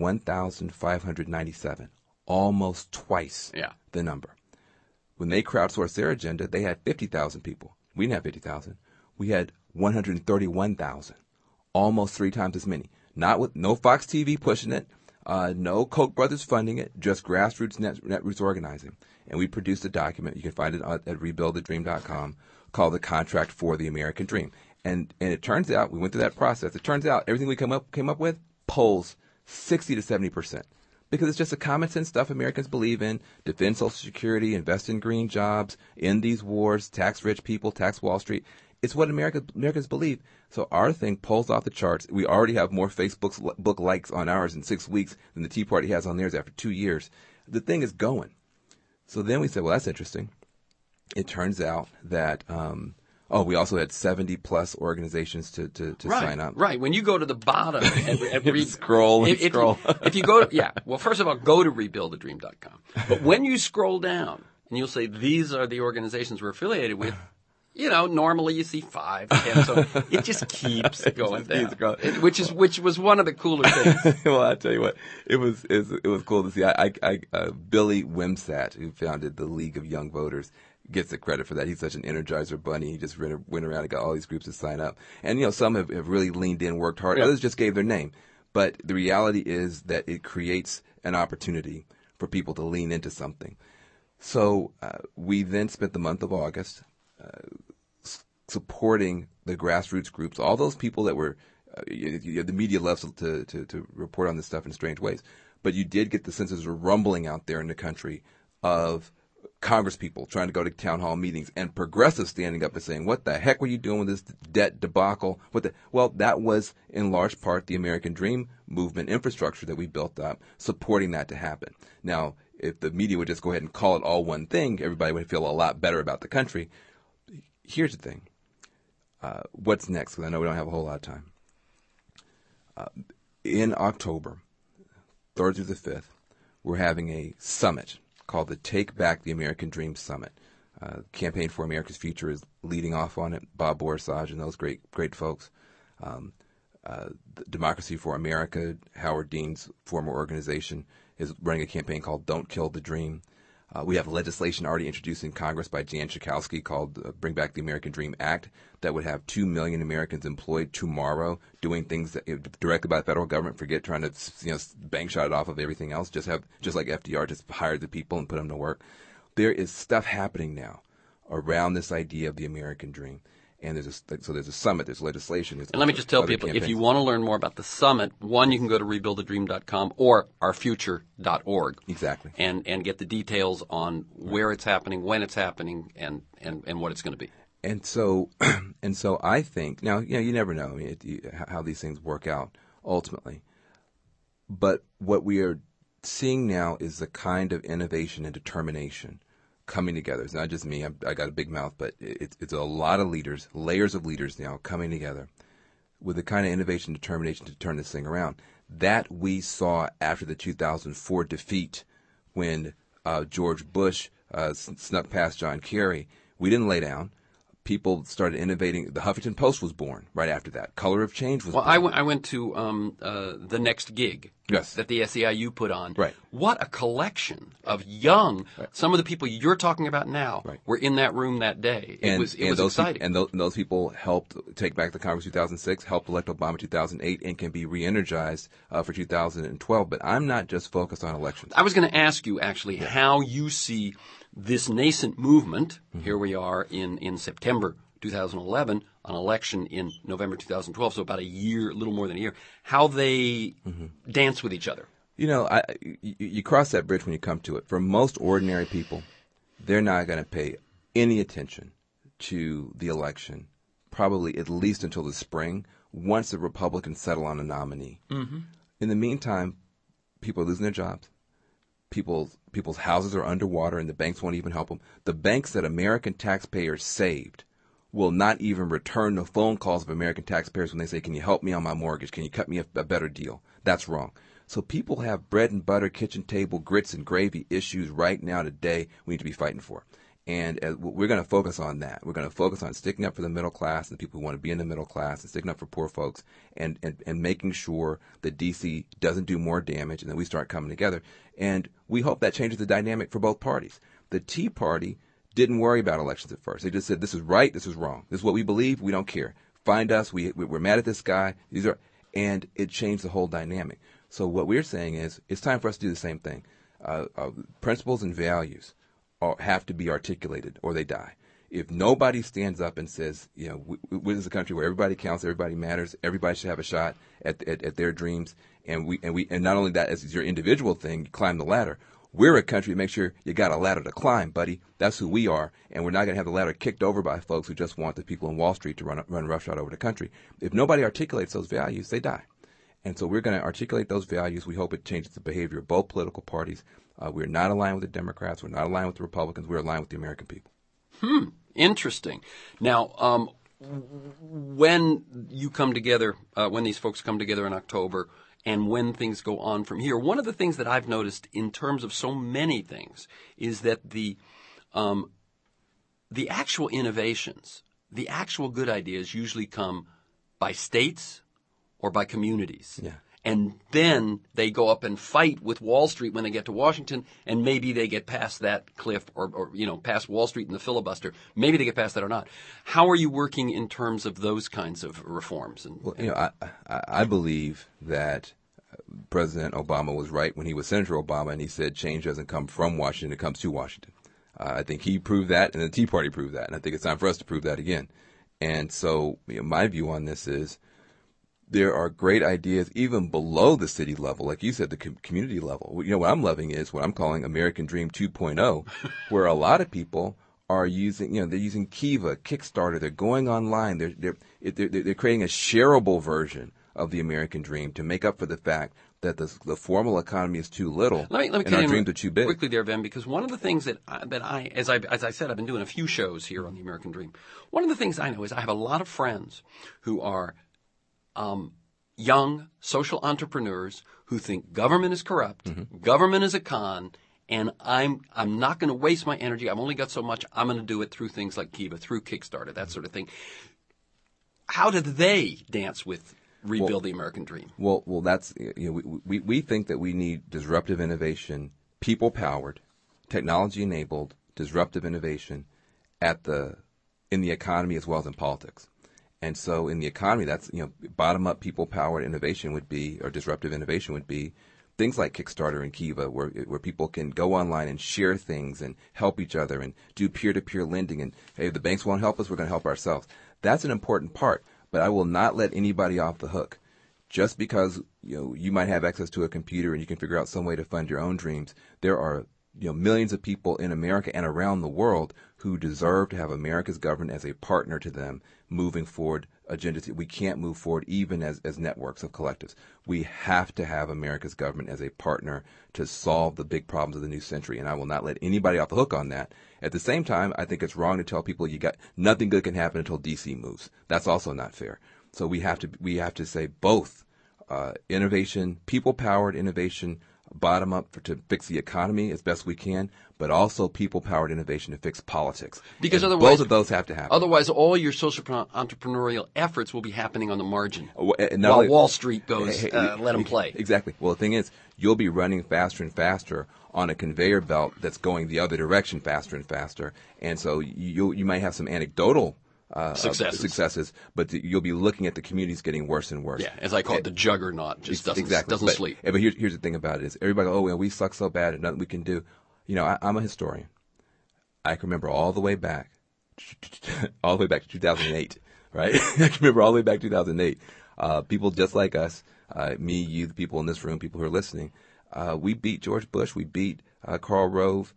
1,597, almost twice the number. When they crowdsourced their agenda, they had 50,000 people. We didn't have 50,000. We had 131,000, almost 3 times as many. Not with no Fox TV pushing it, no Koch brothers funding it, just grassroots netroots organizing. And we produced a document. You can find it at rebuildthedream.com called The Contract for the American Dream. And it turns out, we went through that process. It turns out everything we came up with polls 60 to 70%. Because it's just the common sense stuff Americans believe in. Defend Social Security, invest in green jobs, end these wars, tax rich people, tax Wall Street. it's what Americans believe. So our thing pulls off the charts. We already have more Facebook book likes on ours in 6 weeks than the Tea Party has on theirs after 2 years. The thing is going. So then we said, well, that's interesting. It turns out that we also had 70-plus organizations to sign up. Right. When you go to the bottom and scroll. If you go to, well, first of all, go to rebuildthedream.com. But when you scroll down and you'll say, these are the organizations we're affiliated with, normally you see 5, 10, so it just keeps going down, which was one of the cooler things. Well, I tell you what, it was cool to see. Billy Wimsatt, who founded the League of Young Voters, gets the credit for that. He's such an energizer bunny. He just went around and got all these groups to sign up. And, some have really leaned in, worked hard. Yeah. Others just gave their name. But the reality is that it creates an opportunity for people to lean into something. So we then spent the month of August supporting the grassroots groups, all those people that were the media loves to report on this stuff in strange ways. But you did get the sense there's a rumbling out there in the country of Congress people trying to go to town hall meetings and progressives standing up and saying, what the heck were you doing with this debt debacle? Well, that was in large part the American Dream movement infrastructure that we built up, supporting that to happen. Now, if the media would just go ahead and call it all one thing, everybody would feel a lot better about the country. Here's the thing. What's next? Because I know we don't have a whole lot of time. In October, 3rd through the 5th, we're having a summit called the Take Back the American Dream Summit. Campaign for America's Future is leading off on it. Bob Borsaj and those great folks. Democracy for America, Howard Dean's former organization, is running a campaign called Don't Kill the Dream. We have legislation already introduced in Congress by Jan Schakowsky called Bring Back the American Dream Act that would have 2 million Americans employed tomorrow doing things that, directly by the federal government. Forget trying to bank shot it off of everything else. Just like FDR, just hire the people and put them to work. There is stuff happening now around this idea of the American dream. And there's a summit, there's legislation. And let me just tell people, if you want to learn more about the summit, one, you can go to rebuildthedream.com or ourfuture.org. Exactly. And get the details on where it's happening, when it's happening, and what it's going to be. And so I think, now, you never know how these things work out ultimately. But what we are seeing now is the kind of innovation and determination coming together. It's not just me. I got a big mouth, but it's a lot of leaders, layers of leaders now coming together with the kind of innovation and determination to turn this thing around that we saw after the 2004 defeat when George Bush snuck past John Kerry. We didn't lay down. People started innovating. The Huffington Post was born right after that. Color of Change was born. I went to the Next Gig that the SEIU put on. Right. What a collection of young, some of the people you're talking about now were in that room that day. It was exciting. And those people helped take back the Congress 2006, helped elect Obama 2008, and can be re-energized for 2012. But I'm not just focused on elections. I was going to ask you, actually, how you see this nascent movement. Here we are in September 2011, an election in November 2012, so about a little more than a year, how they dance with each other. You cross that bridge when you come to it. For most ordinary people, they're not going to pay any attention to the election, probably at least until the spring, once the Republicans settle on a nominee. Mm-hmm. In the meantime, people are losing their jobs. People's houses are underwater, and the banks won't even help them. The banks that American taxpayers saved will not even return the phone calls of American taxpayers when they say, can you help me on my mortgage? Can you cut me a better deal? That's wrong. So people have bread and butter, kitchen table, grits and gravy issues right now today we need to be fighting for. And we're going to focus on that. We're going to focus on sticking up for the middle class and the people who want to be in the middle class and sticking up for poor folks and making sure that D.C. doesn't do more damage and that we start coming together. And we hope that changes the dynamic for both parties. The Tea Party didn't worry about elections at first. They just said, this is right, this is wrong. This is what we believe, we don't care. Find us, we're mad at this guy. And it changed the whole dynamic. So what we're saying is it's time for us to do the same thing. Principles and values have to be articulated or they die. If nobody stands up and says, this is a country where everybody counts, everybody matters, everybody should have a shot at their dreams, and not only that, as your individual thing, climb the ladder. We're a country that makes sure you got a ladder to climb, buddy. That's who we are. And we're not going to have the ladder kicked over by folks who just want the people in Wall Street to run roughshod over the country. If nobody articulates those values, they die. And so we're going to articulate those values. We hope it changes the behavior of both political parties. We're not aligned with the Democrats. We're not aligned with the Republicans. We're aligned with the American people. Interesting. Now, when you come together, when these folks come together in October, and when things go on from here, one of the things that I've noticed in terms of so many things is that the actual innovations, the actual good ideas usually come by states or by communities. Yeah. And then they go up and fight with Wall Street when they get to Washington, and maybe they get past that cliff or past Wall Street in the filibuster. Maybe they get past that or not. How are you working in terms of those kinds of reforms? I believe that President Obama was right when he was Senator Obama and he said change doesn't come from Washington, it comes to Washington. I think he proved that, and the Tea Party proved that, and I think it's time for us to prove that again. And so my view on this is there are great ideas even below the city level, like you said, the community level. What I'm loving is what I'm calling American Dream 2.0, where a lot of people are using, they're using Kiva, Kickstarter. They're going online. They're creating a shareable version of the American Dream to make up for the fact that the formal economy is too little and our dreams are too big. Quickly there, Ben, because one of the things that I, as I said, I've been doing a few shows here on the American Dream. One of the things I know is I have a lot of friends who are young social entrepreneurs who think government is corrupt, government is a con, and I'm not going to waste my energy. I've only got so much. I'm going to do it through things like Kiva, through Kickstarter, that sort of thing. How did they dance with Rebuild the American Dream? Well, that's we think that we need disruptive innovation, people-powered, technology-enabled, disruptive innovation in the economy as well as in politics. And so in the economy, that's, bottom-up people-powered innovation would be, or disruptive innovation would be, things like Kickstarter and Kiva, where people can go online and share things and help each other and do peer-to-peer lending. And, hey, if the banks won't help us, we're going to help ourselves. That's an important part, but I will not let anybody off the hook. Just because, you might have access to a computer and you can figure out some way to fund your own dreams, there are millions of people in America and around the world who deserve to have America's government as a partner to them moving forward agendas. We can't move forward even as networks of collectives. We have to have America's government as a partner to solve the big problems of the new century, and I will not let anybody off the hook on that. At the same time, I think it's wrong to tell people nothing good can happen until D.C. moves. That's also not fair. So we have to say both innovation, people-powered innovation, bottom up to fix the economy as best we can, but also people-powered innovation to fix politics. Because and otherwise, both of those have to happen. Otherwise, all your social entrepreneurial efforts will be happening on the margin while Wall Street goes, let them play. Exactly. Well, the thing is, you'll be running faster and faster on a conveyor belt that's going the other direction faster and faster, and so you might have some anecdotal successes, but you'll be looking at the communities getting worse and worse. Yeah, as I call it, the juggernaut just doesn't sleep. But here's the thing about it is everybody goes, we suck so bad and nothing we can do. I'm a historian. I can remember all the way back to 2008, right? I can remember all the way back to 2008. People just like us, me, you, the people in this room, people who are listening, we beat George Bush, we beat Karl Rove,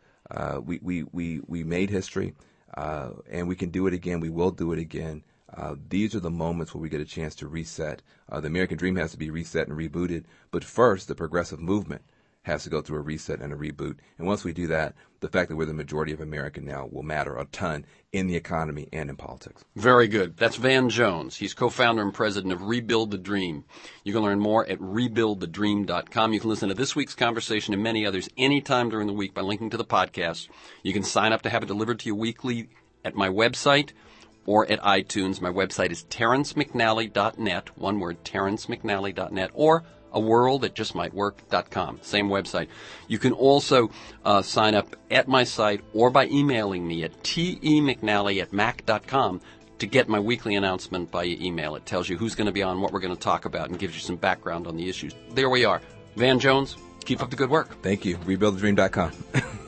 we made history. And we can do it again. We will do it again. These are the moments where we get a chance to reset. The American Dream has to be reset and rebooted. But first, the progressive movement has to go through a reset and a reboot. And once we do that, the fact that we're the majority of America now will matter a ton in the economy and in politics. Very good. That's Van Jones. He's co-founder and president of Rebuild the Dream. You can learn more at rebuildthedream.com. You can listen to this week's conversation and many others anytime during the week by linking to the podcast. You can sign up to have it delivered to you weekly at my website or at iTunes. My website is terrencemcnally.net, one word, terrencemcnally.net, or aworld@justmightwork.com, same website. You can also sign up at my site or by emailing me at temcnally@mac.com to get my weekly announcement by email. It tells you who's going to be on, what we're going to talk about, and gives you some background on the issues. There we are. Van Jones, keep up the good work. Thank you. Rebuildthedream.com.